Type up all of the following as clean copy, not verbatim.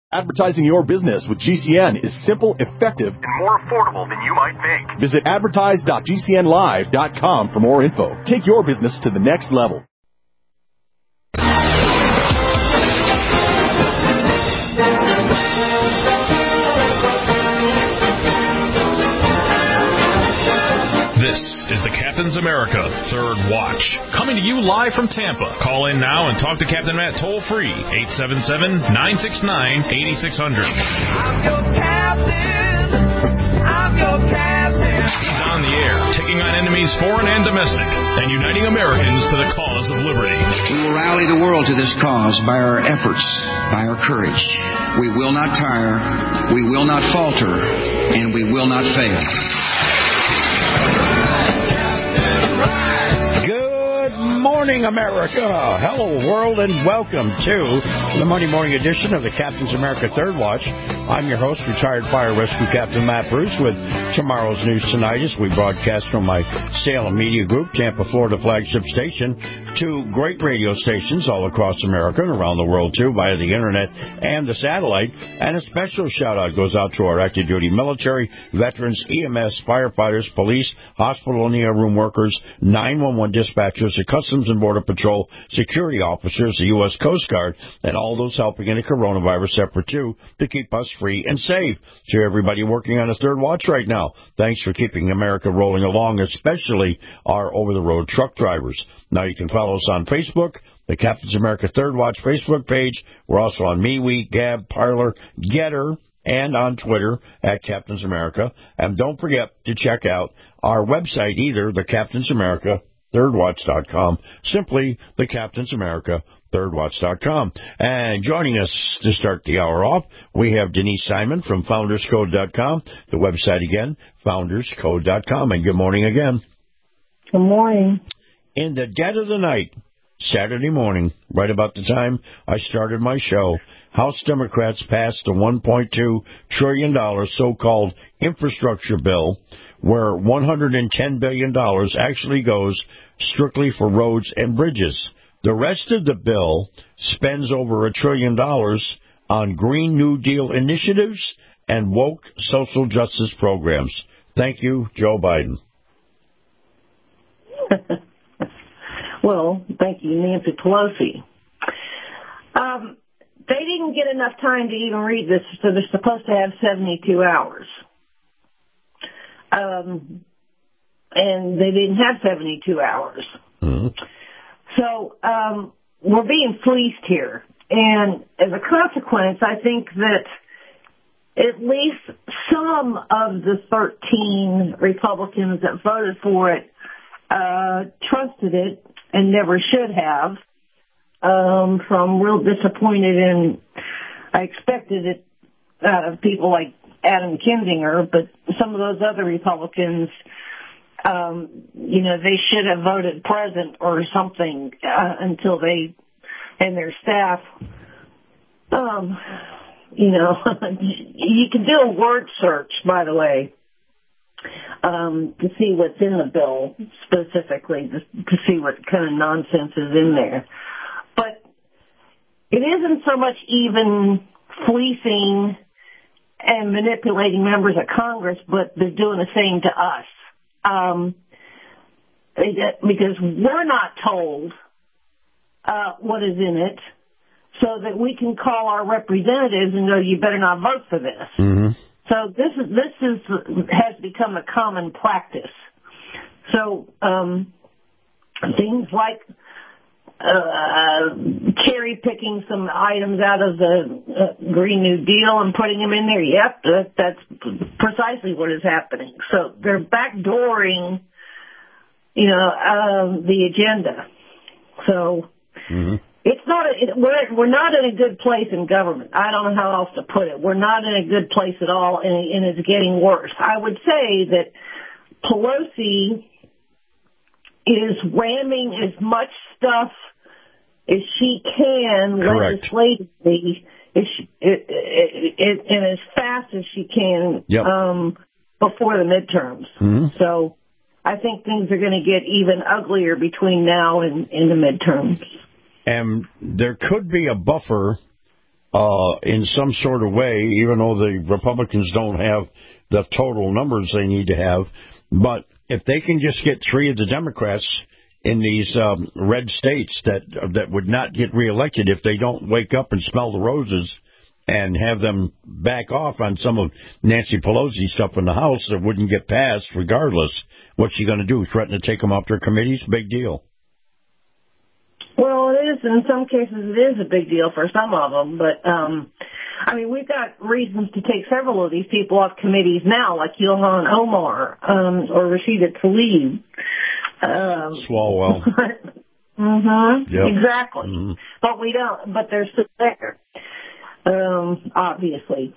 Advertising your business with GCN is simple, effective, and more affordable than you might think. Visit advertise.gcnlive.com for more info. Take your business to the next level. This is the Captain's America Third Watch, coming to you live from Tampa. Call in now and talk to Captain Matt toll-free, 877-969-8600. I'm your captain. I'm your captain. He's on the air, taking on enemies foreign and domestic, and uniting Americans to the cause of liberty. We will rally the world to this cause by our efforts, by our courage. We will not tire, we will not falter, and we will not fail. Good morning, America. Hello, world, and welcome to the Monday morning edition of the Captain's America Third Watch. I'm your host, retired fire rescue Captain Matt Bruce, with tomorrow's news tonight as we broadcast from my Salem Media Group, Tampa, Florida flagship station, to great radio stations all across America and around the world, too, via the internet and the satellite. And a special shout-out goes out to our active duty military, veterans, EMS, firefighters, police, hospital and ER room workers, 911 dispatchers, the Customs and Border Patrol, security officers, the U.S. Coast Guard, and all those helping in the coronavirus effort, too, to keep us free and safe. To everybody working on a third watch right now, thanks for keeping America rolling along, especially our over-the-road truck drivers. Now you can follow us on Facebook, the Captain's America Third Watch Facebook page. We're also on MeWe, Gab, Parler, Getter, and on Twitter at Captain's America. And don't forget to check out our website either, the Captain's America thirdwatch.com, simply the Captain's America thirdwatch.com. And joining us to start the hour off, we have Denise Simon from founderscode.com. The website again, founderscode.com. And good morning again. Good morning. In the dead of the night, Saturday morning, right about the time I started my show, House Democrats passed a $1.2 trillion so-called infrastructure bill, where $110 billion actually goes strictly for roads and bridges. The rest of the bill spends over $1 trillion on Green New Deal initiatives and woke social justice programs. Thank you, Joe Biden. Well, thank you, Nancy Pelosi. They didn't get enough time to even read this, so they're supposed to have 72 hours. And they didn't have 72 hours. Mm-hmm. So we're being fleeced here. And as a consequence, I think that at least some of the 13 Republicans that voted for it trusted it and never should have. So I'm real disappointed, and I expected it out of people like Adam Kinzinger, but some of those other Republicans, they should have voted present or something until they and their staff, you can do a word search, by the way, to see what's in the bill specifically, to see what kind of nonsense is in there. But it isn't so much even fleecing and manipulating members of Congress, but they're doing the same to us. Because we're not told what is in it, so that we can call our representatives and go, you better not vote for this. Mm-hmm. So this has become a common practice. So things like cherry picking some items out of the Green New Deal and putting them in there. Yep, that's precisely what is happening. So they're backdooring, the agenda. So it's not. We're not in a good place in government. I don't know how else to put it. We're not in a good place at all, and it's getting worse. I would say that Pelosi is ramming as much stuff as she can legislatively, and as fast as she can before the midterms. Mm-hmm. So I think things are going to get even uglier between now and the midterms. And there could be a buffer in some sort of way, even though the Republicans don't have the total numbers they need to have. But if they can just get 3 of the Democrats in these red states that would not get reelected if they don't wake up and smell the roses and have them back off on some of Nancy Pelosi's stuff in the House that wouldn't get passed regardless, what's she going to do? Threaten to take them off their committees? Big deal. Well, it is. In some cases, it is a big deal for some of them. But, I mean, we've got reasons to take several of these people off committees now, like Ilhan Omar or Rashida Tlaib. Swalwell. Yep. Exactly. But we don't. But they're still there, obviously.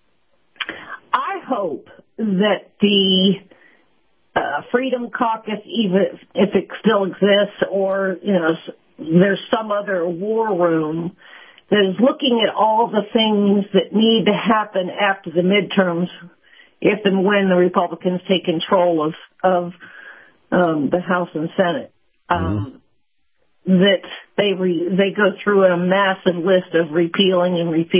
I hope that the Freedom Caucus, even if it still exists, or there's some other war room that is looking at all the things that need to happen after the midterms, if and when the Republicans take control of the House and Senate, that they go through a massive list of repealing,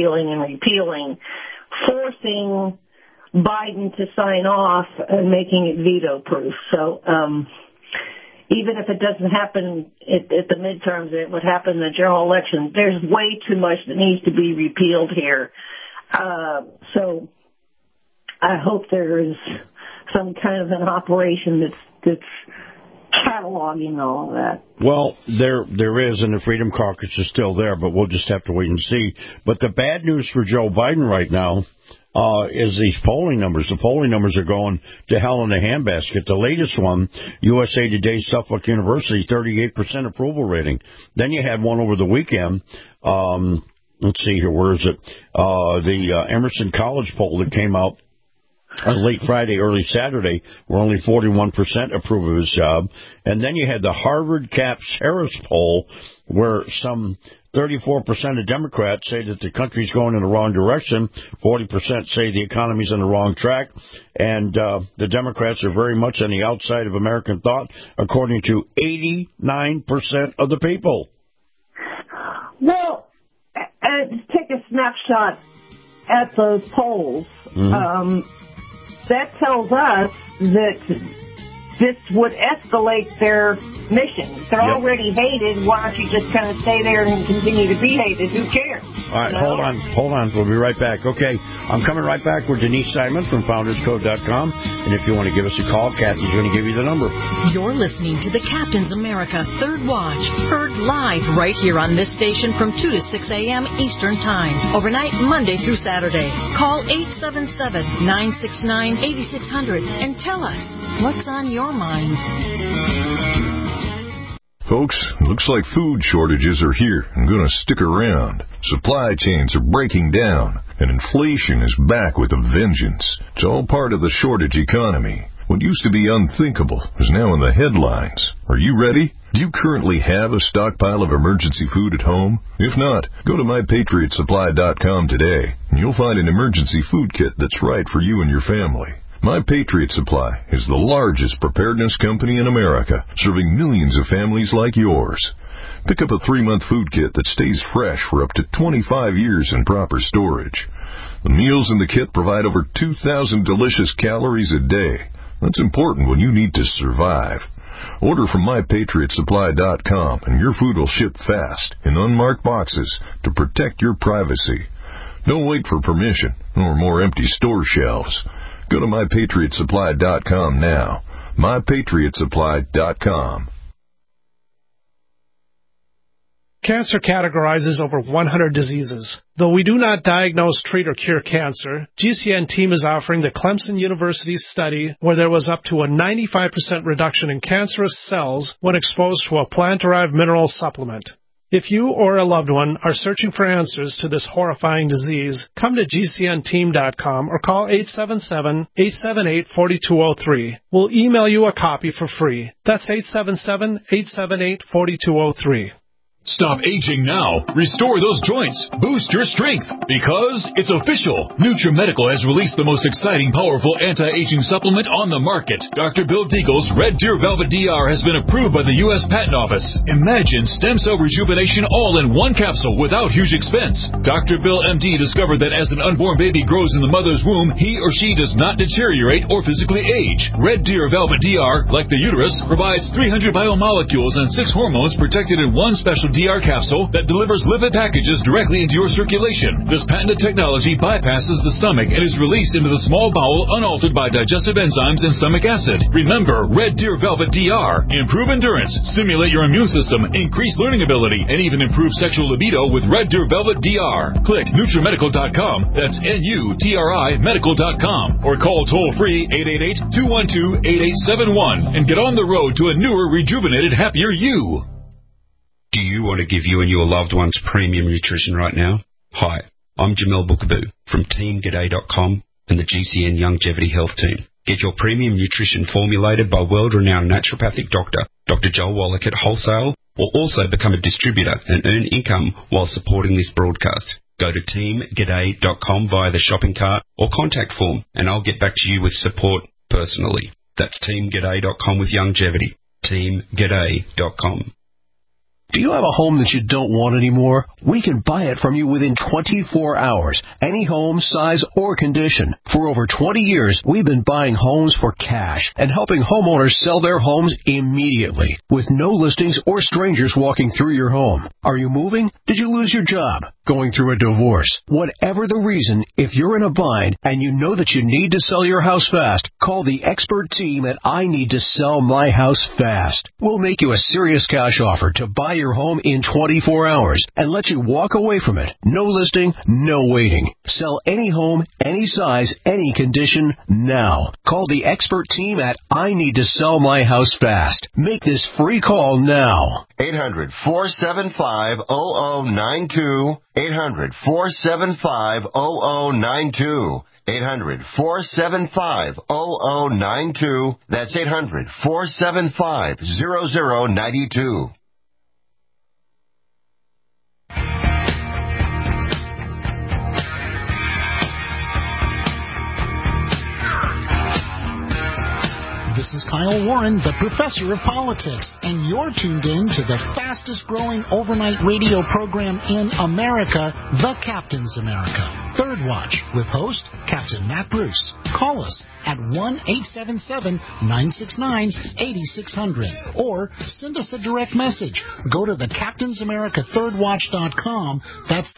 forcing Biden to sign off and making it veto-proof. So even if it doesn't happen at the midterms, it would happen in the general election. There's way too much that needs to be repealed here. So I hope there is some kind of an operation that's cataloging all of that. Well, there is, and the Freedom Caucus is still there, but we'll just have to wait and see. But the bad news for Joe Biden right now is these polling numbers. The polling numbers are going to hell in a handbasket. The latest one, USA Today, Suffolk University, 38% approval rating. Then you had one over the weekend. Let's see here, where is it? The Emerson College poll that came out late Friday, early Saturday, where only 41% approve of his job. And then you had the Harvard Capps Harris poll, where some 34% of Democrats say that the country's going in the wrong direction. 40% say the economy's on the wrong track. And the Democrats are very much on the outside of American thought, according to 89% of the people. Well, take a snapshot at those polls. That tells us that this would escalate their mission. If they're already hated, why don't you just kind of stay there and continue to be hated? Who cares? All right, hold on. We'll be right back. Okay, I'm coming right back with Denise Simon from FoundersCode.com. And if you want to give us a call, Kathy's going to give you the number. You're listening to the Captain's America Third Watch, heard live right here on this station from 2 to 6 a.m. Eastern Time, overnight Monday through Saturday. Call 877-969-8600 and tell us what's on your mind. Folks, looks like food shortages are here and going to stick around. Supply chains are breaking down, and inflation is back with a vengeance. It's all part of the shortage economy. What used to be unthinkable is now in the headlines. Are you ready? Do you currently have a stockpile of emergency food at home? If not, go to MyPatriotSupply.com today, and you'll find an emergency food kit that's right for you and your family. My Patriot Supply is the largest preparedness company in America, serving millions of families like yours. Pick up a 3-month food kit that stays fresh for up to 25 years in proper storage. The meals in the kit provide over 2,000 delicious calories a day. That's important when you need to survive. Order from MyPatriotSupply.com and your food will ship fast in unmarked boxes to protect your privacy. Don't wait for permission or more empty store shelves. Go to MyPatriotSupply.com now. MyPatriotSupply.com. Cancer categorizes over 100 diseases. Though we do not diagnose, treat, or cure cancer, GCN team is offering the Clemson University study where there was up to a 95% reduction in cancerous cells when exposed to a plant-derived mineral supplement. If you or a loved one are searching for answers to this horrifying disease, come to GCNteam.com or call 877-878-4203. We'll email you a copy for free. That's 877-878-4203. Stop aging now. Restore those joints. Boost your strength. Because it's official. NutriMedical has released the most exciting, powerful anti-aging supplement on the market. Dr. Bill Deagle's Red Deer Velvet DR has been approved by the U.S. Patent Office. Imagine stem cell rejuvenation all in one capsule without huge expense. Dr. Bill MD discovered that as an unborn baby grows in the mother's womb, he or she does not deteriorate or physically age. Red Deer Velvet DR, like the uterus, provides 300 biomolecules and 6 hormones protected in one special DR capsule that delivers lipid packages directly into your circulation. This patented technology bypasses the stomach and is released into the small bowel unaltered by digestive enzymes and stomach acid. Remember, Red Deer Velvet DR. Improve endurance, stimulate your immune system, increase learning ability, and even improve sexual libido with Red Deer Velvet DR. Click NutriMedical.com, that's NUTRI Medical.com, or call toll-free 888-212-8871 and get on the road to a newer, rejuvenated, happier you. Do you want to give you and your loved ones premium nutrition right now? Hi, I'm Jamel Bookaboo from TeamGaday.com and the GCN Longevity Health Team. Get your premium nutrition formulated by world-renowned naturopathic doctor, Dr. Joel Wallach at Wholesale, or also become a distributor and earn income while supporting this broadcast. Go to TeamGaday.com via the shopping cart or contact form, and I'll get back to you with support personally. That's TeamGaday.com with longevity. TeamGaday.com. Do you have a home that you don't want anymore? We can buy it from you within 24 hours. Any home, size, or condition. For over 20 years, we've been buying homes for cash and helping homeowners sell their homes immediately with no listings or strangers walking through your home. Are you moving? Did you lose your job? Going through a divorce? Whatever the reason, if you're in a bind and you know that you need to sell your house fast, call the expert team at I Need to Sell My House Fast. We'll make you a serious cash offer to buy your home in 24 hours and let you walk away from it. No listing, no waiting. Sell any home, any size, any condition now. Call the expert team at I Need to Sell My House Fast. Make this free call now. 800-475-0092. 800-475-0092. 800-475-0092. That's 800-475-0092. This is Kyle Warren, the professor of politics, and you're tuned in to the fastest-growing overnight radio program in America, The Captain's America. Third Watch, with host Captain Matt Bruce. Call us at 1-877-969-8600, or send us a direct message. Go to thecaptainsamericathirdwatch.com. That's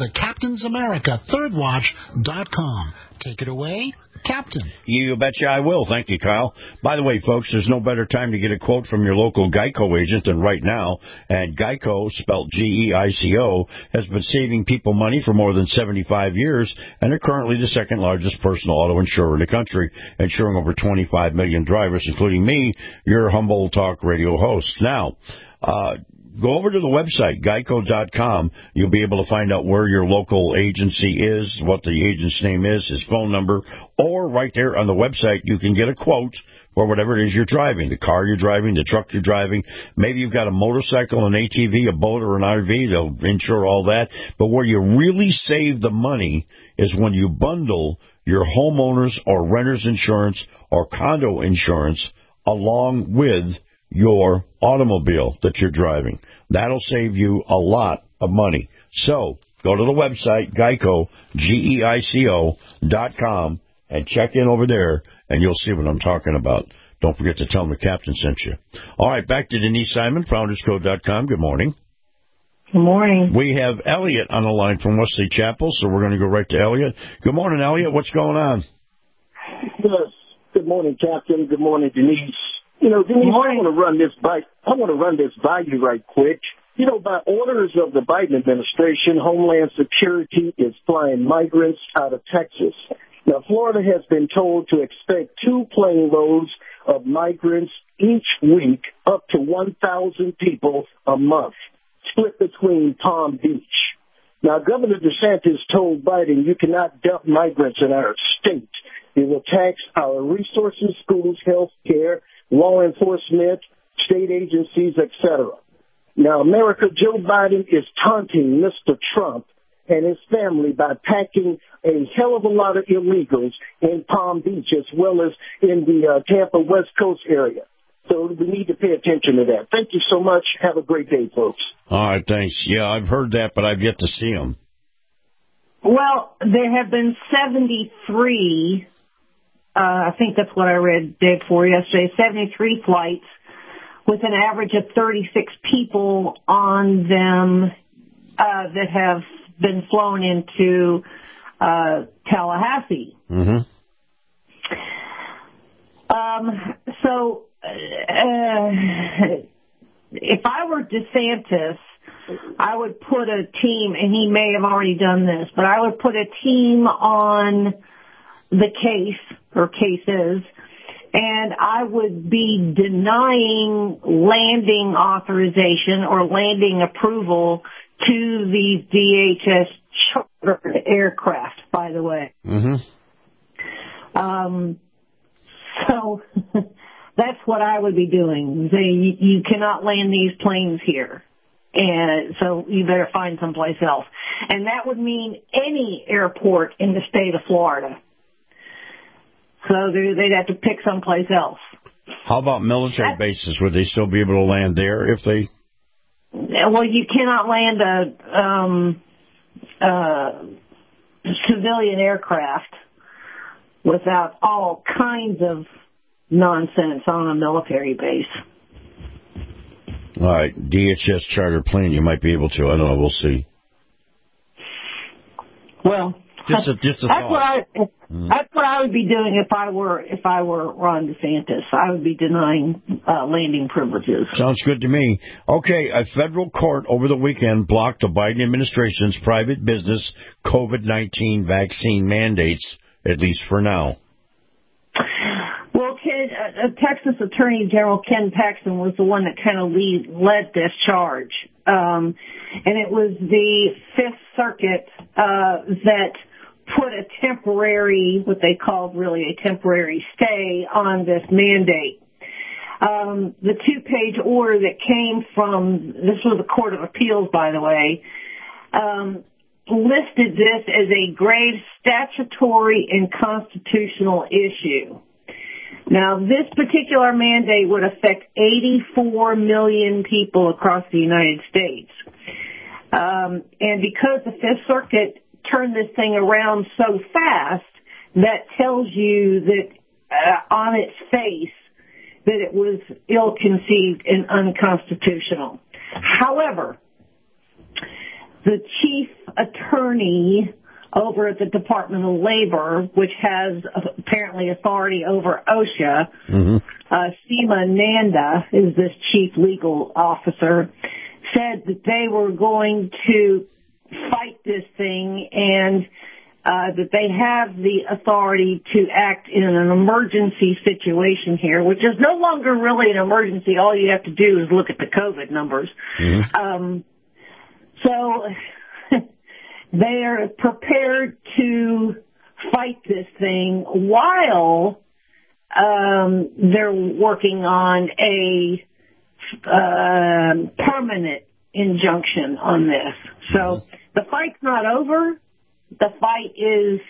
thecaptainsamericathirdwatch.com. Take it away, Captain. You betcha I will. Thank you, Kyle. By the way, folks, there's no better time to get a quote from your local Geico agent than right now. And Geico, spelled G-E-I-C-O, has been saving people money for more than 75 years and are currently the second largest personal auto insurer in the country, insuring over 25 million drivers, including me, your humble talk radio host. Now, go over to the website, geico.com. You'll be able to find out where your local agency is, what the agent's name is, his phone number, or right there on the website you can get a quote for whatever it is you're driving, the car you're driving, the truck you're driving. Maybe you've got a motorcycle, an ATV, a boat, or an RV. They'll insure all that. But where you really save the money is when you bundle your homeowners or renters insurance or condo insurance along with your automobile that you're driving. That'll save you a lot of money. So go to the website, Geico, Geico.com, and check in over there, and you'll see what I'm talking about. Don't forget to tell them the captain sent you. All right, back to Denise Simon, FoundersCode.com. Good morning. Good morning. We have Elliot on the line from Wesley Chapel, so we're going to go right to Elliot. Good morning, Elliot. What's going on? Yes. Good morning, Captain. Good morning, Denise. You know, Denise, I want to run this by you right quick. You know, by orders of the Biden administration, Homeland Security is flying migrants out of Texas. Now, Florida has been told to expect 2 plane loads of migrants each week, up to 1,000 people a month, split between Palm Beach. Now, Governor DeSantis told Biden, you cannot dump migrants in our state. It will tax our resources, schools, health care, law enforcement, state agencies, etc. Now, America, Joe Biden is taunting Mr. Trump and his family by packing a hell of a lot of illegals in Palm Beach as well as in the Tampa West Coast area. So we need to pay attention to that. Thank you so much. Have a great day, folks. All right, thanks. Yeah, I've heard that, but I've yet to see them. Well, there have been 73, I think that's what I read day before yesterday, 73 flights with an average of 36 people on them that have been flown into Tallahassee. Mm-hmm. So if I were DeSantis, I would put a team, and he may have already done this, but I would put a team on the case or cases, and I would be denying landing authorization or landing approval to these DHS chartered aircraft, by the way. Mm-hmm. So that's what I would be doing. You cannot land these planes here. And so you better find someplace else. And that would mean any airport in the state of Florida. So they'd have to pick someplace else. How about military bases? Would they still be able to land there if they... Well, you cannot land a civilian aircraft without all kinds of nonsense on a military base. All right, DHS charter plane, you might be able to. I don't know. We'll see. Well, just a thought. That's what I would be doing if I were Ron DeSantis. I would be denying landing privileges. Sounds good to me. Okay, a federal court over the weekend blocked the Biden administration's private business COVID-19 vaccine mandates, at least for now. Well, Texas Attorney General Ken Paxton was the one that kind of led this charge. And it was the Fifth Circuit that put a temporary, what they called really a temporary stay on this mandate. The 2-page order that came from, this was the Court of Appeals, by the way, listed this as a grave statutory and constitutional issue. Now, this particular mandate would affect 84 million people across the United States. And because the Fifth Circuit turned this thing around so fast, that tells you that on its face that it was ill-conceived and unconstitutional. However, the chief attorney over at the Department of Labor, which has apparently authority over OSHA, Seema Nanda is this chief legal officer, said that they were going to fight this thing and that they have the authority to act in an emergency situation here, which is no longer really an emergency. All you have to do is look at the COVID numbers. So they are prepared to fight this thing while they're working on a permanent injunction on this. So the fight's not over. The fight is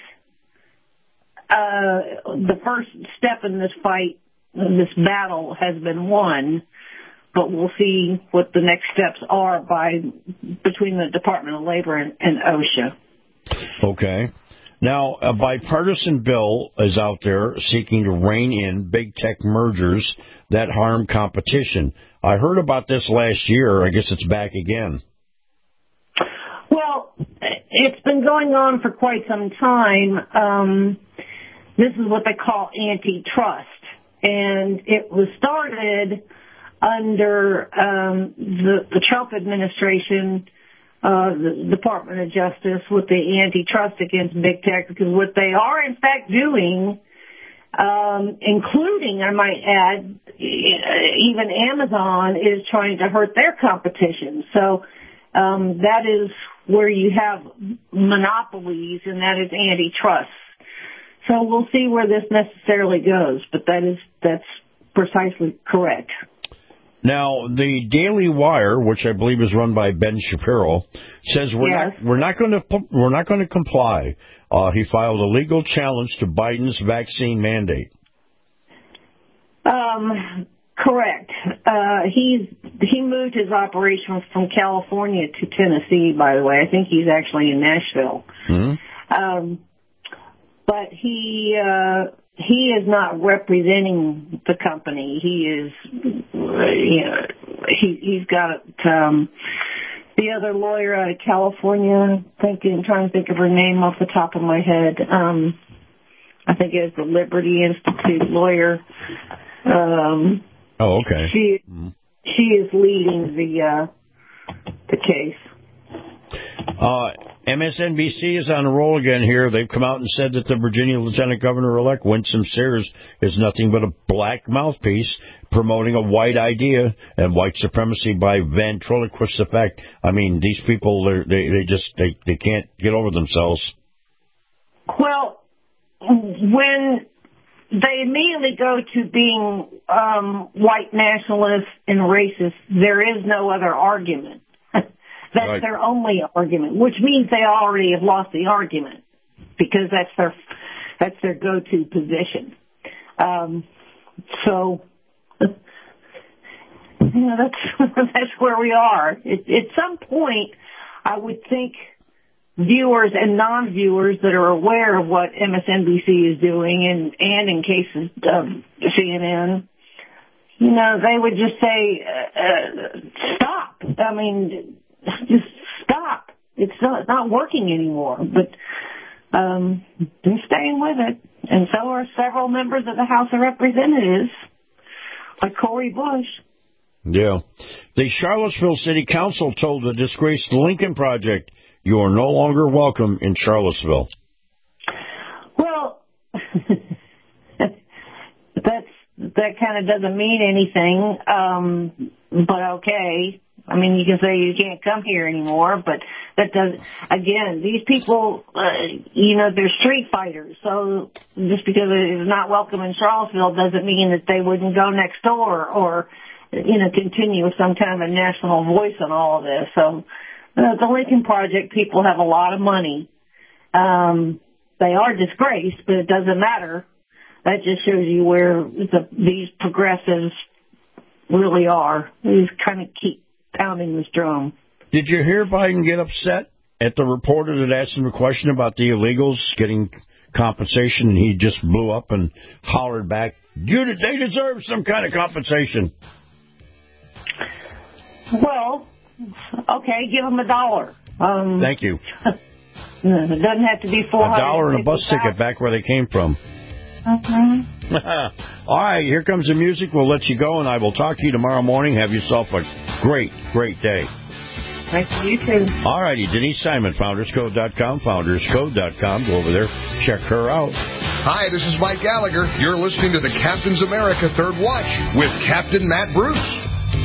the first step in this fight. This battle has been won, but we'll see what the next steps are between the Department of Labor and OSHA. Okay. Now, a bipartisan bill is out there seeking to rein in big tech mergers that harm competition. I heard about this last year. I guess it's back again. Well, it's been going on for quite some time. This is what they call antitrust. And it was started under the Trump administration, the Department of Justice, with the antitrust against big tech, because what they are in fact doing, including, I might add, even Amazon is trying to hurt their competition. So that is where you have monopolies, and that is antitrust. So we'll see where this necessarily goes, but that's precisely correct. Now, the Daily Wire, which I believe is run by Ben Shapiro, says we're not going to comply. He filed a legal challenge to Biden's vaccine mandate. Correct. He moved his operations from California to Tennessee, by the way. I think he's actually in Nashville. Mm-hmm. But he is not representing the company. He is, he's got the other lawyer out of California. Trying to think of her name off the top of my head. I think it's the Liberty Institute lawyer. Okay. She is leading the case. MSNBC is on a roll again here. They've come out and said that the Virginia Lieutenant Governor-elect Winsome Sears is nothing but a black mouthpiece promoting a white idea and white supremacy by ventriloquist effect. I mean, these people, they can't get over themselves. Well, when they immediately go to being white nationalists and racist, there is no other argument. That's right. Their only argument, which means they already have lost the argument because that's their go-to position. So, that's where we are. At some point, I would think viewers and non-viewers that are aware of what MSNBC is doing and in cases of CNN, they would just say, stop. I mean, just stop. It's not working anymore. But they're staying with it. And so are several members of the House of Representatives, like Cori Bush. Yeah. The Charlottesville City Council told the disgraced Lincoln Project, you are no longer welcome in Charlottesville. Well, that kind of doesn't mean anything, but okay. I mean, you can say you can't come here anymore, but that does, again, these people, they're street fighters. So just because it is not welcome in Charlottesville doesn't mean that they wouldn't go next door or, continue with some kind of a national voice on all of this. So the Lincoln Project people have a lot of money. They are disgraced, but it doesn't matter. That just shows you where these progressives really are. They just kind of keep pounding this drum. Did you hear Biden get upset at the reporter that asked him a question about the illegals getting compensation, and he just blew up and hollered back, they deserve some kind of compensation? Well, okay, give them $1. Thank you. It doesn't have to be $400. $1 and a bus ticket back where they came from. Mm-hmm. All right, here comes the music. We'll let you go, and I will talk to you tomorrow morning. Have yourself a great, great day. Thank you, too. All righty, Denise Simon, FoundersCode.com, FoundersCode.com. Go over there, check her out. Hi, this is Mike Gallagher. You're listening to the Captain's America Third Watch with Captain Matt Bruce.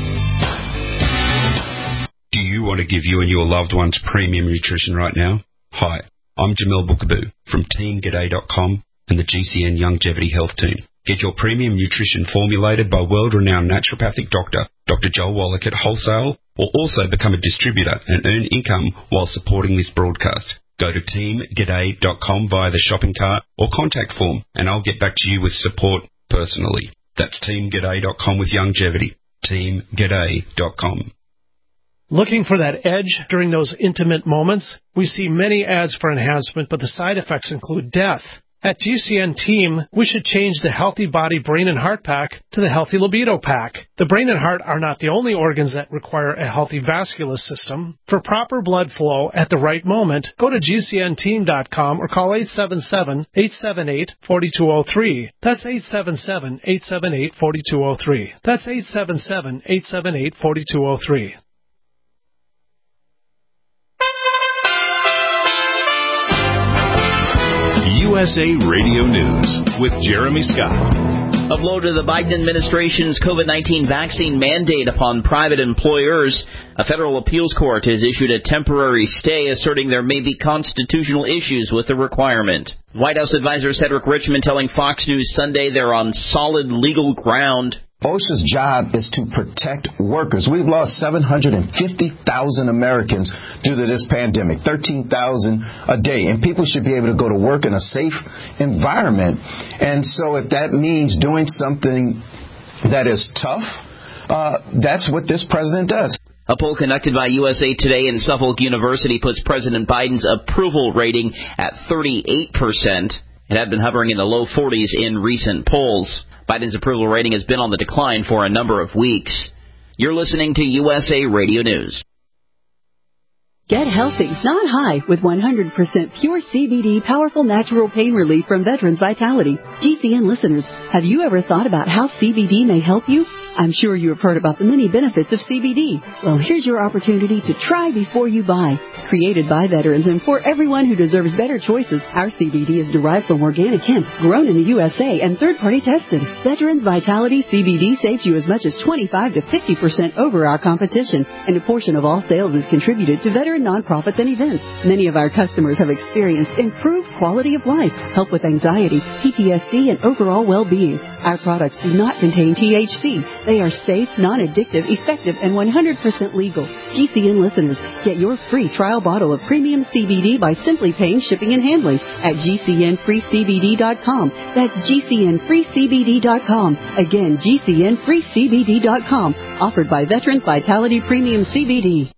Do you want to give you and your loved ones premium nutrition right now? Hi, I'm Jamel Bookaboo from TeamGaday.com and the GCN Longevity Health Team. Get your premium nutrition formulated by world-renowned naturopathic doctor, Dr. Joel Wallach at Wholesale, or also become a distributor and earn income while supporting this broadcast. Go to TeamGaday.com via the shopping cart or contact form, and I'll get back to you with support personally. That's TeamGaday.com with longevity. TeamGaday.com. Looking for that edge during those intimate moments? We see many ads for enhancement, but the side effects include death. At GCN Team, we should change the Healthy Body, Brain, and Heart Pack to the Healthy Libido Pack. The brain and heart are not the only organs that require a healthy vascular system. For proper blood flow at the right moment, go to GCNteam.com or call 877-878-4203. That's 877-878-4203. That's 877-878-4203. USA Radio News with Jeremy Scott. A blow to the Biden administration's COVID-19 vaccine mandate upon private employers. A federal appeals court has issued a temporary stay, asserting there may be constitutional issues with the requirement. White House advisor Cedric Richmond telling Fox News Sunday they're on solid legal ground. OSHA's job is to protect workers. We've lost 750,000 Americans due to this pandemic, 13,000 a day. And people should be able to go to work in a safe environment. And so if that means doing something that is tough, that's what this president does. A poll conducted by USA Today and Suffolk University puts President Biden's approval rating at 38%. It had been hovering in the low 40s in recent polls. Biden's approval rating has been on the decline for a number of weeks. You're listening to USA Radio News. Get healthy, not high, with 100% pure CBD powerful natural pain relief from Veterans Vitality. GCN listeners, have you ever thought about how CBD may help you? I'm sure you have heard about the many benefits of CBD. Well, here's your opportunity to try before you buy. Created by veterans and for everyone who deserves better choices, our CBD is derived from organic hemp, grown in the USA, and third-party tested. Veterans Vitality CBD saves you as much as 25 to 50% over our competition, and a portion of all sales is contributed to veteran nonprofits and events. Many of our customers have experienced improved quality of life, help with anxiety, PTSD, and overall well-being. Our products do not contain THC. They are safe, non-addictive, effective, and 100% legal. GCN listeners, get your free trial bottle of premium CBD by simply paying shipping and handling at GCNFreeCBD.com. That's GCNFreeCBD.com. Again, GCNFreeCBD.com. Offered by Veterans Vitality Premium CBD.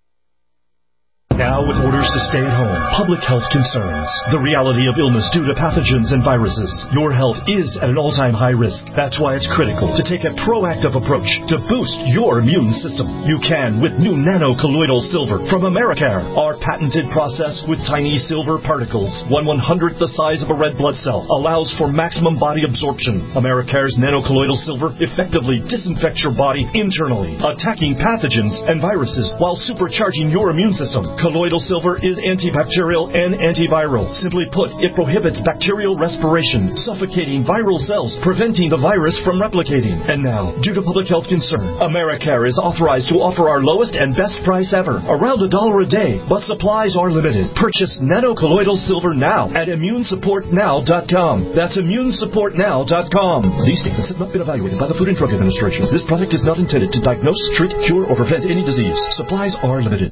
Now, with orders to stay at home, public health concerns, the reality of illness due to pathogens and viruses, your health is at an all-time high risk. That's why it's critical to take a proactive approach to boost your immune system. You can with new nano-colloidal silver from Americare. Our patented process with tiny silver particles, 1/100th the size of a red blood cell, allows for maximum body absorption. Americare's nano-colloidal silver effectively disinfects your body internally, attacking pathogens and viruses while supercharging your immune system. Colloidal silver is antibacterial and antiviral. Simply put, it prohibits bacterial respiration, suffocating viral cells, preventing the virus from replicating. And now, due to public health concern, Americare is authorized to offer our lowest and best price ever, around $1 a day, but supplies are limited. Purchase nano-colloidal silver now at immunesupportnow.com. That's immunesupportnow.com. These statements have not been evaluated by the Food and Drug Administration. This product is not intended to diagnose, treat, cure, or prevent any disease. Supplies are limited.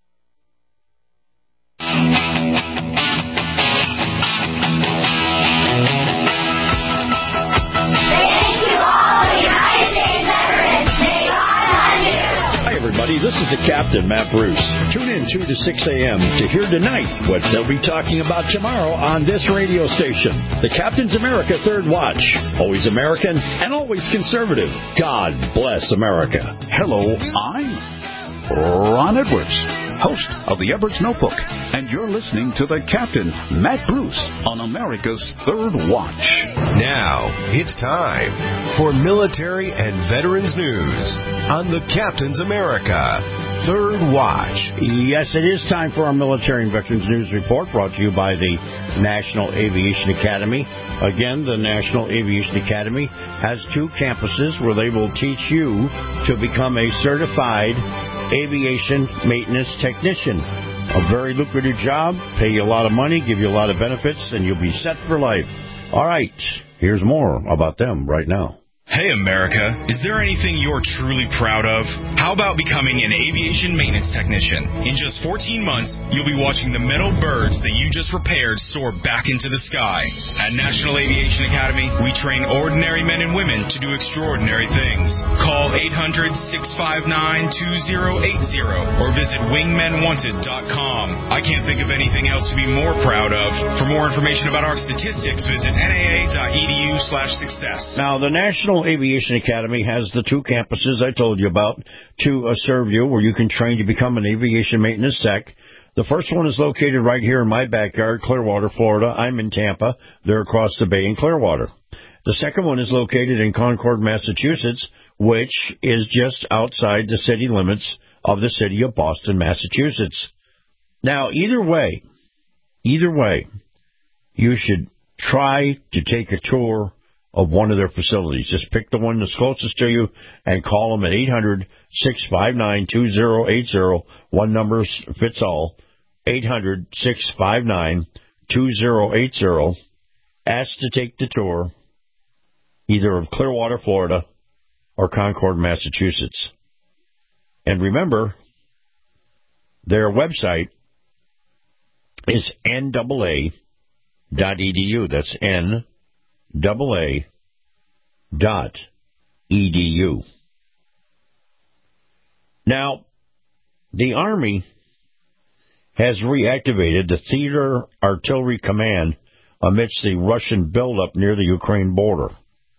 This is the Captain, Matt Bruce. Tune in 2 to 6 a.m. to hear tonight what they'll be talking about tomorrow on this radio station. The Captain's America Third Watch. Always American and always conservative. God bless America. Hello, I'm Ron Edwards, host of the Edwards Notebook, and you're listening to the Captain, Matt Bruce, on America's Third Watch. Now, it's time for military and veterans news on the Captain's America Third Watch. Yes, it is time for our military and veterans news report, brought to you by the National Aviation Academy. Again, the National Aviation Academy has 2 campuses where they will teach you to become a certified aviation maintenance technician. A very lucrative job, pay you a lot of money, give you a lot of benefits, and you'll be set for life. All right, here's more about them right now. Hey, America, is there anything you're truly proud of? How about becoming an aviation maintenance technician? In just 14 months, you'll be watching the metal birds that you just repaired soar back into the sky. At National Aviation Academy, we train ordinary men and women to do extraordinary things. Call 800-659-2080 or visit wingmenwanted.com. I can't think of anything else to be more proud of. For more information about our statistics, visit naa.edu/success. Now, the National Aviation Academy has the 2 campuses I told you about to serve you, where you can train to become an aviation maintenance tech. The first one is located right here in my backyard, Clearwater, Florida. I'm in Tampa. They're across the bay in Clearwater. The second one is located in Concord, Massachusetts, which is just outside the city limits of the city of Boston, Massachusetts. Now, either way, you should try to take a tour of one of their facilities. Just pick the one that's closest to you and call them at 800-659-2080. One number fits all. 800-659-2080. Ask to take the tour either of Clearwater, Florida, or Concord, Massachusetts. And remember, their website is NAA.edu. That's NAA.edu. Now, the Army has reactivated the Theater Artillery Command amidst the Russian buildup near the Ukraine border.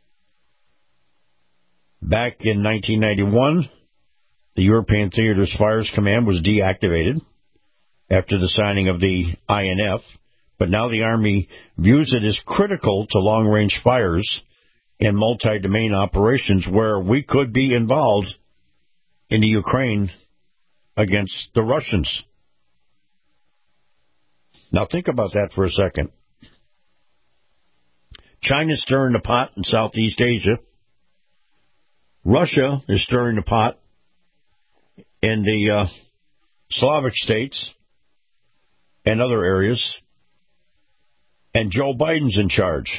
Back in 1991, the European Theater's Fires Command was deactivated after the signing of the INF, but now the Army views it as critical to long-range fires and multi-domain operations where we could be involved in the Ukraine against the Russians. Now think about that for a second. China's stirring the pot in Southeast Asia. Russia is stirring the pot in the Slavic states and other areas. And Joe Biden's in charge.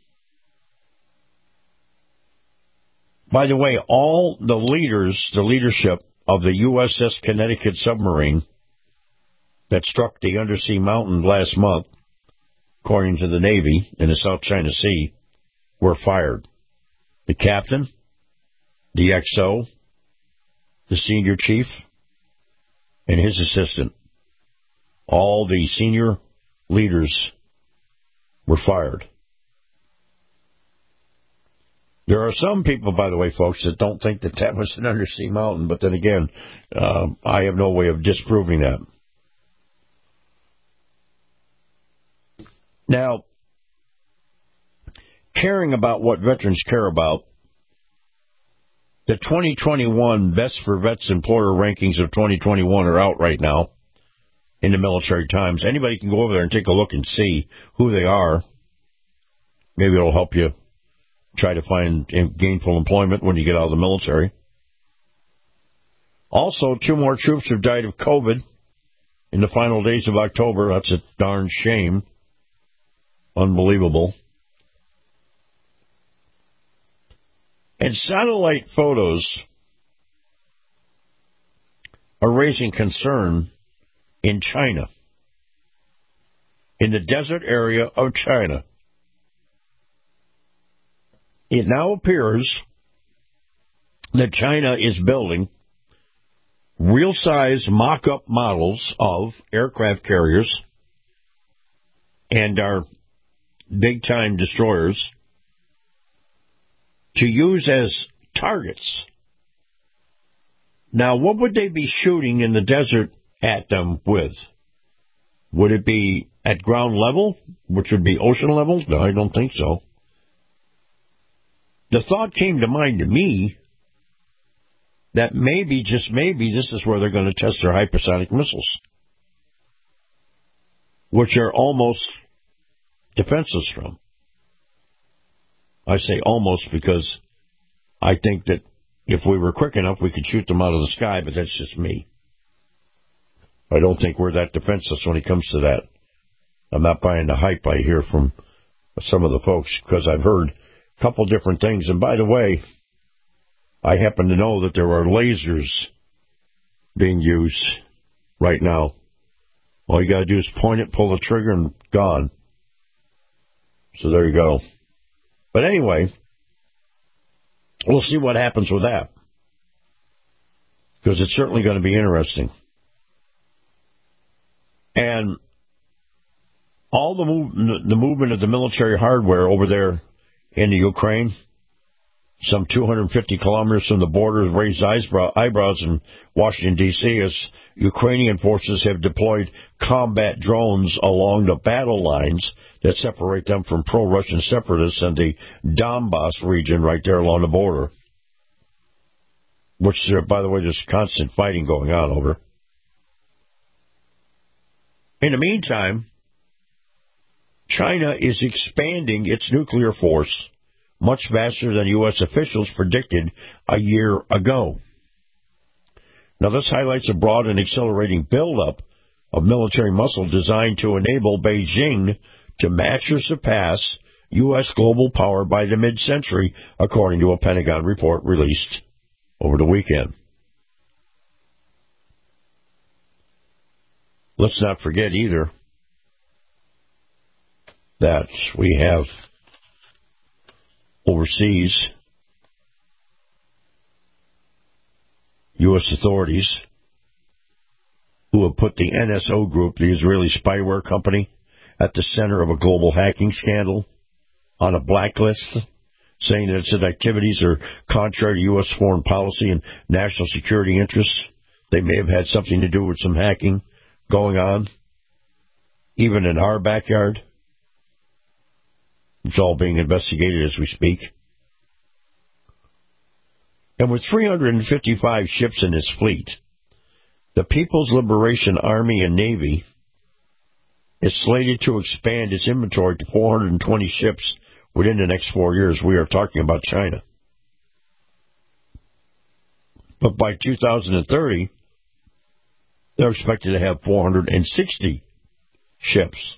By the way, all the leadership of the USS Connecticut submarine that struck the undersea mountain last month, according to the Navy in the South China Sea, were fired. The captain, the XO, the senior chief, and his assistant. All the senior leaders were fired. There are some people, by the way, folks, that don't think that that was an undersea mountain, but then again, I have no way of disproving that. Now, caring about what veterans care about, the 2021 Best for Vets Employer Rankings of 2021 are out right now in the Military Times. Anybody can go over there and take a look and see who they are. Maybe it'll help you try to find gainful employment when you get out of the military. Also, 2 more troops have died of COVID in the final days of October. That's a darn shame. Unbelievable. And satellite photos are raising concern in China, in the desert area of China. It now appears that China is building real-size mock-up models of aircraft carriers and our big-time destroyers to use as targets. Now, what would they be shooting in the desert at them with? Would it be at ground level, which would be ocean level? No, I don't think so. The thought came to mind to me that maybe, just maybe, this is where they're going to test their hypersonic missiles, which are almost defenseless from. I say almost because I think that if we were quick enough, we could shoot them out of the sky, but that's just me. I don't think we're that defenseless when it comes to that. I'm not buying the hype I hear from some of the folks, because I've heard a couple different things. And by the way, I happen to know that there are lasers being used right now. All you got to do is point it, pull the trigger, and gone. So there you go. But anyway, we'll see what happens with that, because it's certainly going to be interesting. And all the movement of the military hardware over there in the Ukraine, some 250 kilometers from the border, raised eyebrows in Washington, D.C., as Ukrainian forces have deployed combat drones along the battle lines that separate them from pro-Russian separatists in the Donbass region right there along the border, which, by the way, there's constant fighting going on over. In the meantime, China is expanding its nuclear force much faster than U.S. officials predicted a year ago. Now, this highlights a broad and accelerating buildup of military muscle designed to enable Beijing to match or surpass U.S. global power by the mid-century, according to a Pentagon report released over the weekend. Let's not forget either that we have overseas U.S. authorities who have put the NSO group, the Israeli spyware company, at the center of a global hacking scandal on a blacklist, saying that its activities are contrary to U.S. foreign policy and national security interests. They may have had something to do with some hacking going on, even in our backyard. It's all being investigated as we speak. And with 355 ships in its fleet, the People's Liberation Army and Navy is slated to expand its inventory to 420 ships within the next 4 years. We are talking about China. But by 2030, they're expected to have 460 ships.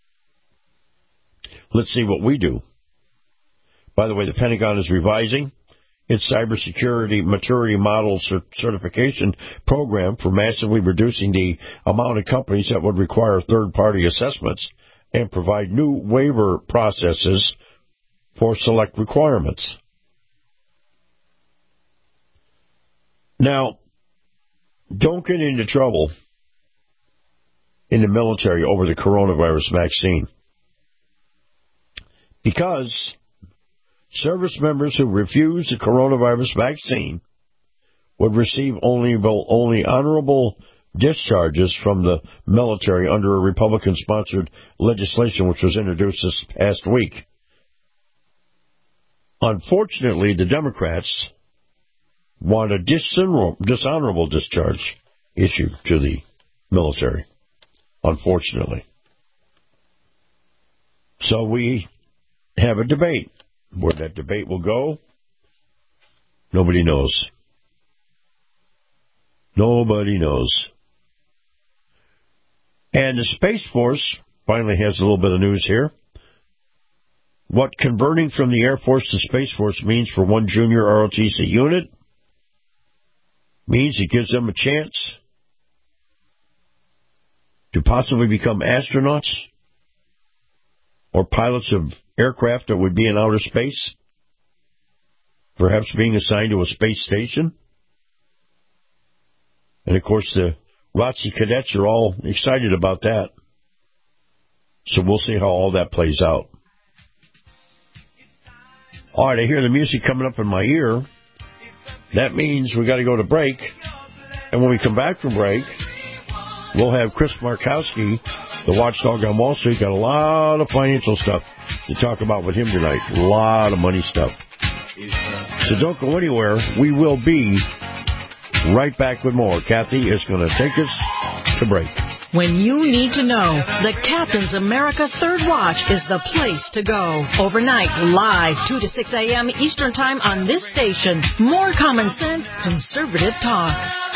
Let's see what we do. By the way, the Pentagon is revising its cybersecurity maturity model certification program for massively reducing the amount of companies that would require third-party assessments and provide new waiver processes for select requirements. Now, don't get into trouble in the military over the coronavirus vaccine, because service members who refuse the coronavirus vaccine would receive only honorable discharges from the military under a Republican-sponsored legislation which was introduced this past week. Unfortunately, the Democrats want a dishonorable discharge issued to the military, unfortunately. So we have a debate. Where that debate will go, nobody knows. Nobody knows. And the Space Force finally has a little bit of news here. What converting from the Air Force to Space Force means for one junior ROTC unit means it gives them a chance to possibly become astronauts or pilots of aircraft that would be in outer space, perhaps being assigned to a space station. And, of course, the ROTC cadets are all excited about that. So we'll see how all that plays out. All right, I hear the music coming up in my ear. That means we got to go to break. And when we come back from break, we'll have Chris Markowski, the watchdog on Wall Street. Got a lot of financial stuff to talk about with him tonight. A lot of money stuff. So don't go anywhere. We will be right back with more. Kathy is going to take us to break. When you need to know, the Captain's America Third Watch is the place to go. Overnight, live, 2 to 6 a.m. Eastern Time on this station. More common sense, conservative talk.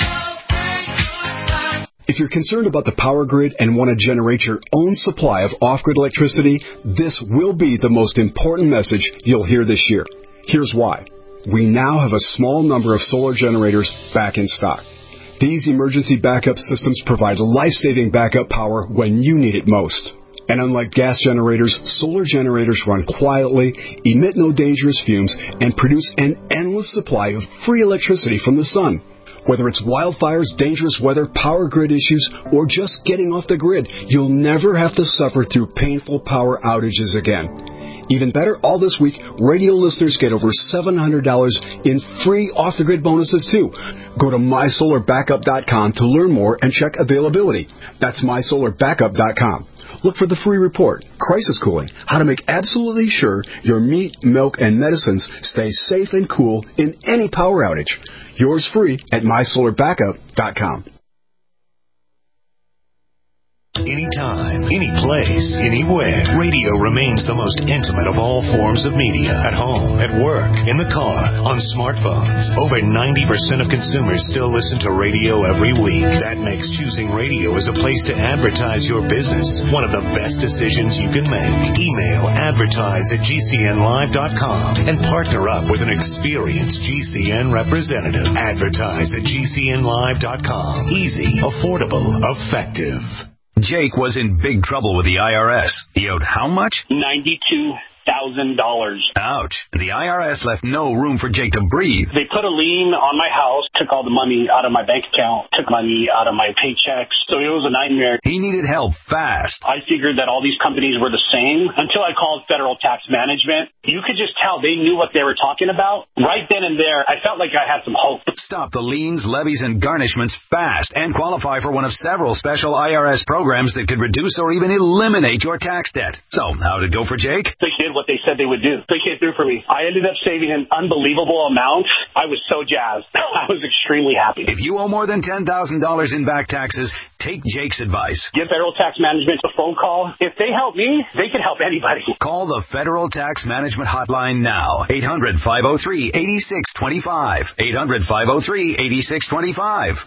If you're concerned about the power grid and want to generate your own supply of off-grid electricity, this will be the most important message you'll hear this year. Here's why. We now have a small number of solar generators back in stock. These emergency backup systems provide life-saving backup power when you need it most. And unlike gas generators, solar generators run quietly, emit no dangerous fumes, and produce an endless supply of free electricity from the sun. Whether it's wildfires, dangerous weather, power grid issues, or just getting off the grid, you'll never have to suffer through painful power outages again. Even better, all this week, radio listeners get over $700 in free off-the-grid bonuses, too. Go to MySolarBackup.com to learn more and check availability. That's MySolarBackup.com. Look for the free report, Crisis Cooling, how to make absolutely sure your meat, milk, and medicines stay safe and cool in any power outage. Yours free at MySolarBackup.com. anytime, any place, anywhere. Radio remains the most intimate of all forms of media. At home, at work, in the car, on smartphones. Over 90% of consumers still listen to radio every week. That makes choosing radio as a place to advertise your business one of the best decisions you can make. Email advertise@gcnlive.com and partner up with an experienced GCN representative. Advertise at GCNlive.com. Easy, affordable, effective. Jake was in big trouble with the IRS. He owed how much? $92,000. Ouch. The IRS left no room for Jake to breathe. They put a lien on my house, took all the money out of my bank account, took money out of my paychecks. So it was a nightmare. He needed help fast. I figured that all these companies were the same until I called Federal Tax Management. You could just tell they knew what they were talking about. Right then and there, I felt like I had some hope. Stop the liens, levies, and garnishments fast and qualify for one of several special IRS programs that could reduce or even eliminate your tax debt. So, how did it go for Jake? They did what they said they would do. They came through for me. I ended up saving an unbelievable amount. I was so jazzed. I was extremely happy. If you owe more than $10,000 in back taxes, take Jake's advice. Give Federal Tax Management a phone call. If they help me, they can help anybody. Call the Federal Tax Management Hotline now. 800-503-8625. 800-503-8625.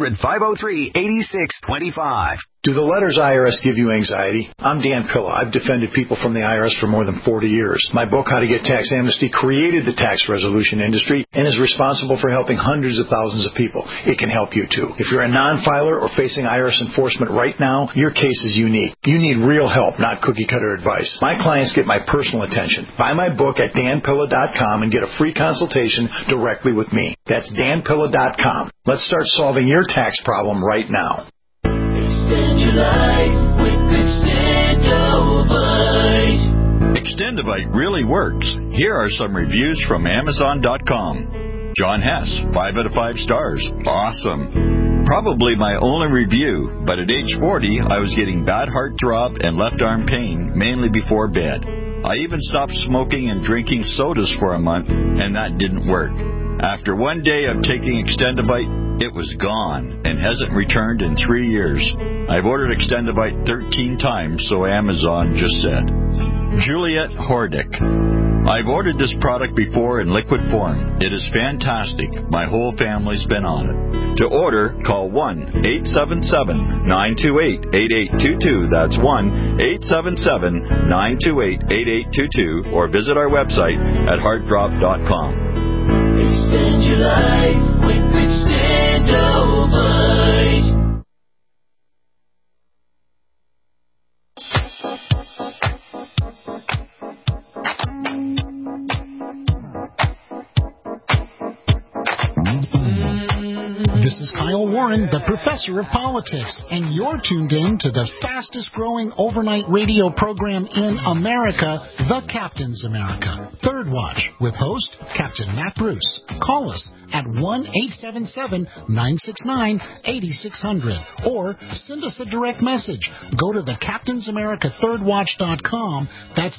800-503-8625. Do the letters IRS give you anxiety? I'm Dan Pilla. I've defended people from the IRS for more than 40 years. My book, How to Get Tax Amnesty, created the tax resolution industry and is responsible for helping hundreds of thousands of people. It can help you, too. If you're a non-filer or facing IRS enforcement right now, your case is unique. You need real help, not cookie-cutter advice. My clients get my personal attention. Buy my book at danpilla.com and get a free consultation directly with me. That's danpilla.com. Let's start solving your tax problem right now. Extend your life with Extendovite. Extendovite really works. Here are some reviews from Amazon.com. John Hess, 5 out of 5 stars. Awesome. Probably my only review, but at age 40, I was getting bad heart throb and left arm pain, mainly before bed. I even stopped smoking and drinking sodas for a month, and that didn't work. After one day of taking Extendovite, it was gone and hasn't returned in 3 years. I've ordered Extendovite 13 times, so Amazon just said. Juliet Hordick. I've ordered this product before in liquid form. It is fantastic. My whole family's been on it. To order, call 1-877-928-8822. That's 1-877-928-8822. Or visit our website at heartdrop.com. Extend your life with Extendovite. This is Kyle Warren, the Professor of Politics, and you're tuned in to the fastest-growing overnight radio program in America, The Captain's America. Third Watch, with host Captain Matt Bruce. Call us at 1-877-969-8600 or send us a direct message. Go to thecaptainsamericathirdwatch.com. That's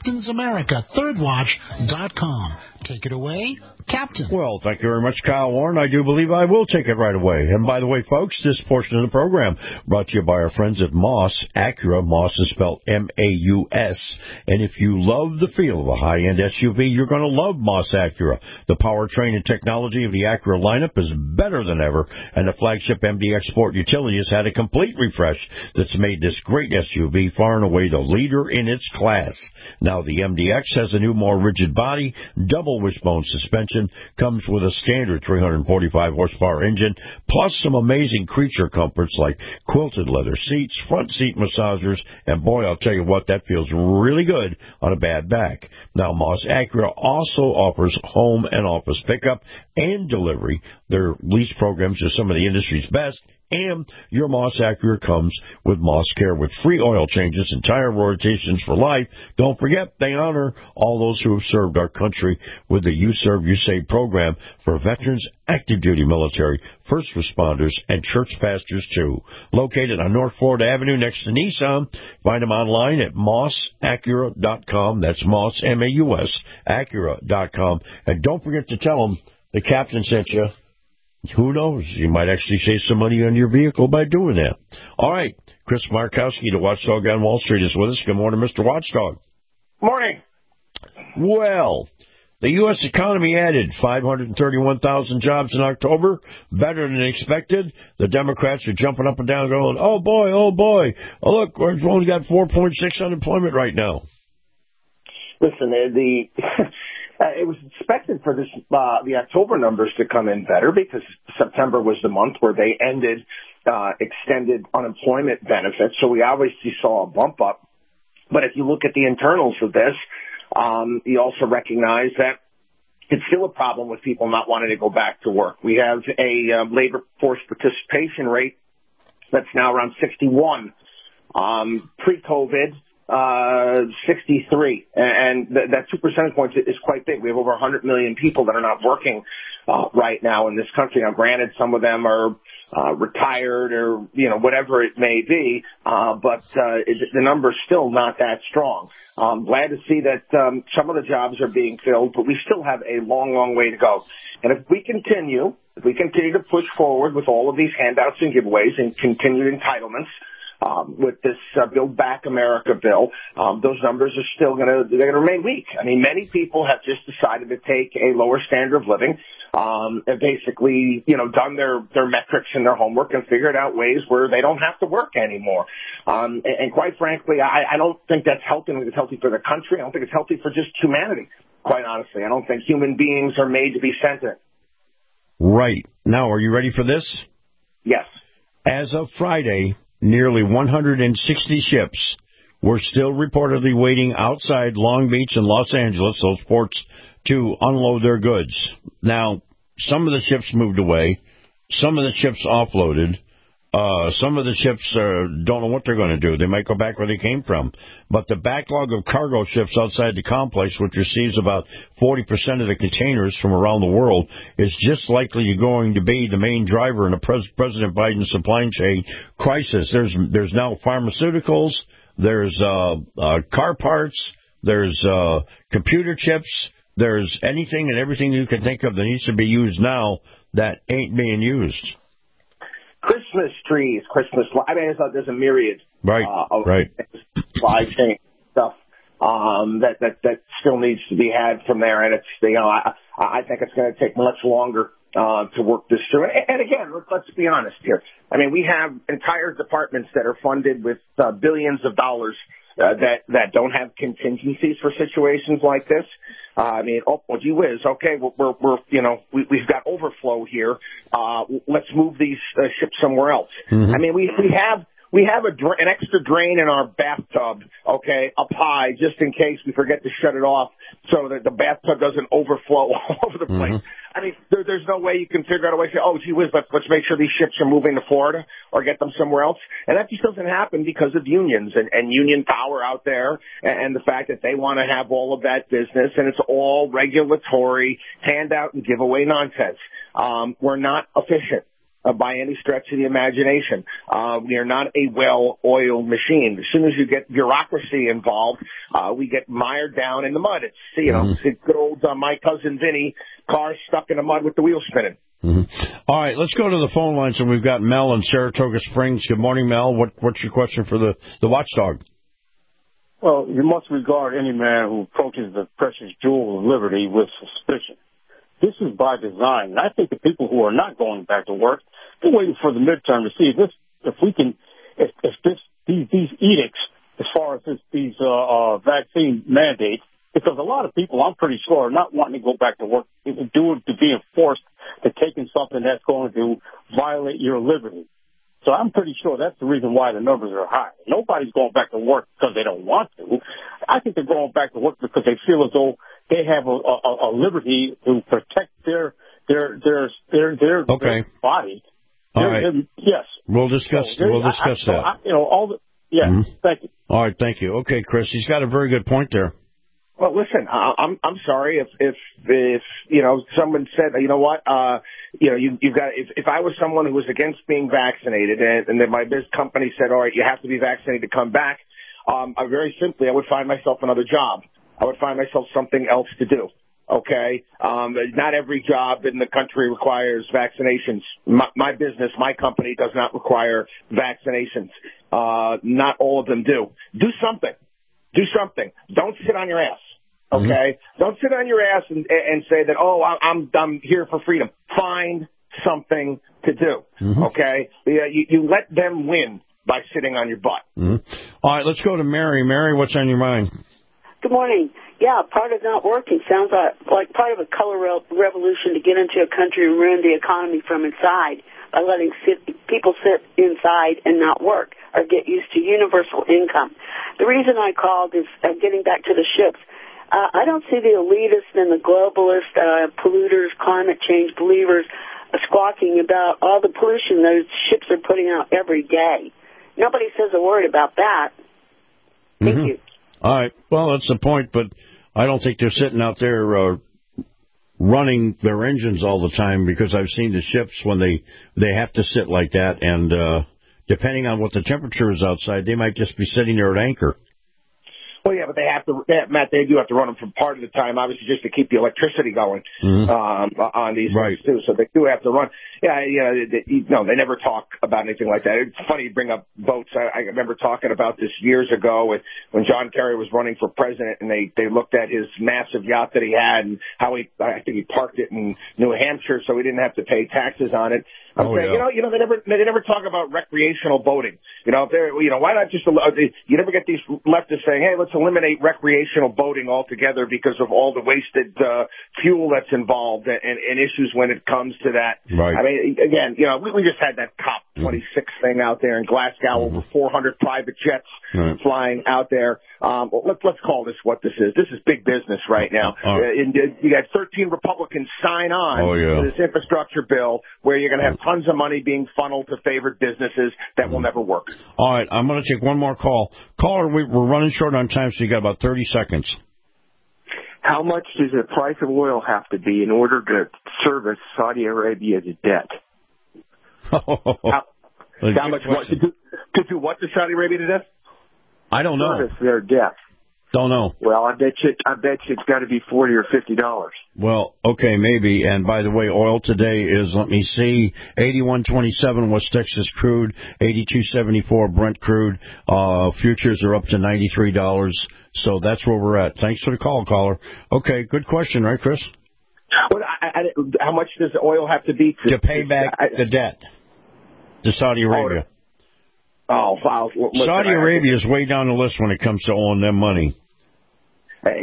thecaptainsamericathirdwatch.com. Take it away, Captain. Well, thank you very much, Kyle Warren. I do believe I will take it right away. And by the way, folks, this portion of the program brought to you by our friends at Moss Acura. Moss is spelled M-A-U-S. And if you love the feel of a high-end SUV, you're going to love Moss Acura. The powertrain and technology of the Acura lineup is better than ever, and the flagship MDX Sport Utility has had a complete refresh that's made this great SUV far and away the leader in its class. Now, the MDX has a new, more rigid body, double wishbone suspension, comes with a standard 345 horsepower engine, plus some amazing creature comforts like quilted leather seats, front seat massagers, and boy, I'll tell you what, that feels really good on a bad back. Now, Moss Acura also offers home and office pickup and delivery. Their lease programs are some of the industry's best. And your Moss Acura comes with Moss Care with free oil changes and tire rotations for life. Don't forget, they honor all those who have served our country with the You Serve, You Save program for veterans, active duty military, first responders, and church pastors, too. Located on North Florida Avenue next to Nissan. Find them online at mossacura.com. That's Moss, M-A-U-S, Acura.com. And don't forget to tell them the captain sent you. Who knows? You might actually save some money on your vehicle by doing that. All right. Chris Markowski, the Watchdog on Wall Street, is with us. Good morning, Mr. Watchdog. Morning. Well, the U.S. economy added 531,000 jobs in October, better than expected. The Democrats are jumping up and down going, oh, boy. Oh, look, we've only got 4.6 unemployment right now. Listen, it was expected for the October numbers to come in better because September was the month where they ended extended unemployment benefits. So we obviously saw a bump up. But if you look at the internals of this, you also recognize that it's still a problem with people not wanting to go back to work. We have a labor force participation rate that's now around 61. Pre-COVID, 63. And that 2 percentage points is quite big. We have over 100 million people that are not working right now in this country. Now, granted, some of them are retired or, whatever it may be, but the number's still not that strong. Glad to see that some of the jobs are being filled, but we still have a long, long way to go. And if we continue to push forward with all of these handouts and giveaways and continued entitlements, with this Build Back America bill, those numbers are still they're gonna remain weak. I mean, many people have just decided to take a lower standard of living, and basically, done their metrics and their homework and figured out ways where they don't have to work anymore. And quite frankly, I don't think that's healthy. I don't think it's healthy for the country. I don't think it's healthy for just humanity, quite honestly. I don't think human beings are made to be sentient. Right. Now, are you ready for this? Yes. As of Friday, nearly 160 ships were still reportedly waiting outside Long Beach and Los Angeles, those ports, to unload their goods. Now, some of the ships moved away. Some of the ships offloaded. Some of the ships don't know what they're going to do. They might go back where they came from. But the backlog of cargo ships outside the complex, which receives about 40% of the containers from around the world, is just likely going to be the main driver in the President Biden's supply chain crisis. There's now pharmaceuticals, there's car parts, there's computer chips, there's anything and everything you can think of that needs to be used now that ain't being used. Christmas trees, there's a myriad of supply chain stuff that still needs to be had from there, and it's I think it's going to take much longer to work this through. And again, let's be honest here. I mean, we have entire departments that are funded with billions of dollars that don't have contingencies for situations like this. I mean, gee whiz, okay, we've got overflow here. Let's move these ships somewhere else. Mm-hmm. I mean, we have an extra drain in our bathtub, okay, up high, just in case we forget to shut it off so that the bathtub doesn't overflow all over the place. Mm-hmm. I mean, there's no way you can figure out a way to say, oh, gee whiz, let's make sure these ships are moving to Florida or get them somewhere else. And that just doesn't happen because of unions and union power out there and the fact that they want to have all of that business, and it's all regulatory handout and giveaway nonsense. We're not efficient. By any stretch of the imagination. We are not a well-oiled machine. As soon as you get bureaucracy involved, we get mired down in the mud. It's, it's good old my cousin Vinny, car stuck in the mud with the wheels spinning. Mm-hmm. All right, let's go to the phone lines, and we've got Mel in Saratoga Springs. Good morning, Mel. What's your question for the watchdog? Well, you must regard any man who approaches the precious jewel of liberty with suspicion. This is by design. And I think the people who are not going back to work, they're waiting for the midterm to see these edicts, as far as these vaccine mandates, because a lot of people, I'm pretty sure, are not wanting to go back to work due to being forced to taking something that's going to violate your liberty. So I'm pretty sure that's the reason why the numbers are high. Nobody's going back to work because they don't want to. I think they're going back to work because they feel as though they have a liberty to protect their body. All right. Yes. We'll discuss that. Thank you. All right, thank you. Okay, Chris, he's got a very good point there. Well, listen, I'm sorry if someone said, you know what, you've got, if I was someone who was against being vaccinated and then my business company said, all right, you have to be vaccinated to come back, I would find myself another job. I would find myself something else to do. Okay, not every job in the country requires vaccinations. My business, my company, does not require vaccinations. Not all of them do. Do something. Do something. Don't sit on your ass. Okay, don't sit on your ass and say that. Oh, I'm here for freedom. Find something to do. Okay, you let them win by sitting on your butt. All right, let's go to Mary. Mary, what's on your mind? Good morning. Yeah, part of not working sounds like part of a color revolution to get into a country and ruin the economy from inside by letting people sit inside and not work or get used to universal income. The reason I called is getting back to the ships. I don't see the elitists and the globalists, polluters, climate change believers squawking about all the pollution those ships are putting out every day. Nobody says a word about that. Thank you. All right. Well, that's the point, but I don't think they're sitting out there running their engines all the time, because I've seen the ships when they have to sit like that, and depending on what the temperature is outside, they might just be sitting there at anchor. Well, yeah, but Matt, they do have to run them for part of the time, obviously, just to keep the electricity going on these things, too. So they do have to run. Yeah, they never talk about anything like that. It's funny you bring up boats. I remember talking about this years ago when John Kerry was running for president, and they looked at his massive yacht that he had and how I think he parked it in New Hampshire so he didn't have to pay taxes on it. I'm saying, they never talk about recreational boating. Why not just, you never get these leftists saying, hey, let's eliminate recreational boating altogether because of all the wasted fuel that's involved and issues when it comes to that. Right. I mean, again, we just had that COP26 thing out there in Glasgow, over 400 private jets flying out there. Let's call this what this is. This is big business right now. You got 13 Republicans sign on to this infrastructure bill where you're going to have tons of money being funneled to favored businesses that will never work. All right, I'm going to take one more call. Caller, we're running short on time, so you got about 30 seconds. How much does the price of oil have to be in order to service Saudi Arabia's debt? How much? To do what to Saudi Arabia to debt? I don't know. Service their debt. Don't know. Well, I bet you it's got to be $40 or $50. Well, okay, maybe. And by the way, oil today is, let me see, 81.27 West Texas crude, 82.74 Brent crude. Futures are up to $93. So that's where we're at. Thanks for the call, caller. Okay, good question, right, Chris? Well, how much does oil have to be to pay back the debt to Saudi Arabia? Saudi Arabia is way down the list when it comes to owing them money. Hey,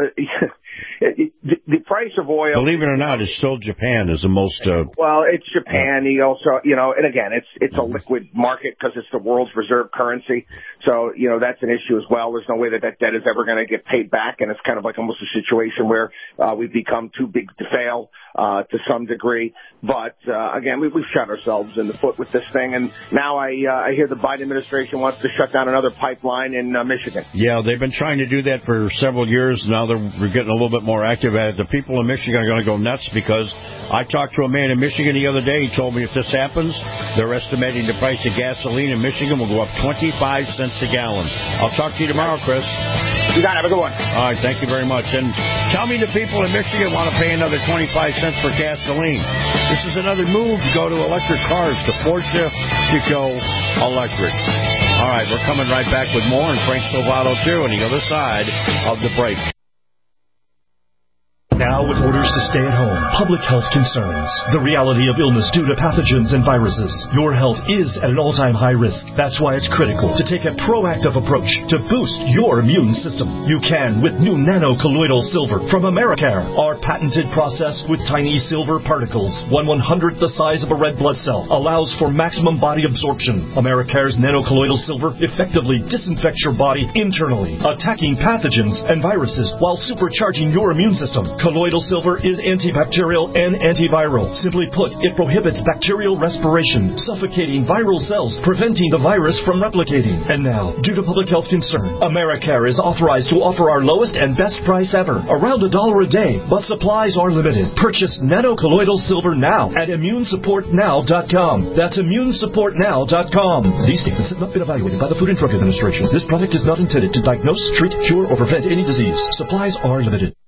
the price of oil, believe it or not, is still Japan is the most. Well, it's Japan. He also, and again, it's a liquid market because it's the world's reserve currency. So, that's an issue as well. There's no way that debt is ever going to get paid back, and it's kind of like almost a situation where we've become too big to fail to some degree. But again, we've shot ourselves in the foot with this thing, and now I hear the Biden administration wants to shut down another pipeline in Michigan. Yeah, they've been trying to do that for several years. Now we're getting a little bit more active at it. The people in Michigan are going to go nuts because I talked to a man in Michigan the other day. He told me if this happens, they're estimating the price of gasoline in Michigan will go up 25 cents a gallon. I'll talk to you tomorrow, Chris. You got it. Have a good one. All right, thank you very much. And tell me the people in Michigan want to pay another 25 cents for gasoline. This is another move to go to electric cars, to force you to go electric. All right, we're coming right back with more, and Frank Silvato, too, on the other side of the break. Now with orders to stay at home, public health concerns, the reality of illness due to pathogens and viruses. Your health is at an all-time high risk. That's why it's critical to take a proactive approach to boost your immune system. You can with new nano-colloidal silver from Americare. Our patented process with tiny silver particles, 1/100th the size of a red blood cell, allows for maximum body absorption. Americare's nano-colloidal silver effectively disinfects your body internally, attacking pathogens and viruses while supercharging your immune system. Colloidal silver is antibacterial and antiviral. Simply put, it prohibits bacterial respiration, suffocating viral cells, preventing the virus from replicating. And now, due to public health concern, Americare is authorized to offer our lowest and best price ever, around $1 a day, but supplies are limited. Purchase nano-colloidal silver now at ImmuneSupportNow.com. That's ImmuneSupportNow.com. These statements have not been evaluated by the Food and Drug Administration. This product is not intended to diagnose, treat, cure, or prevent any disease. Supplies are limited.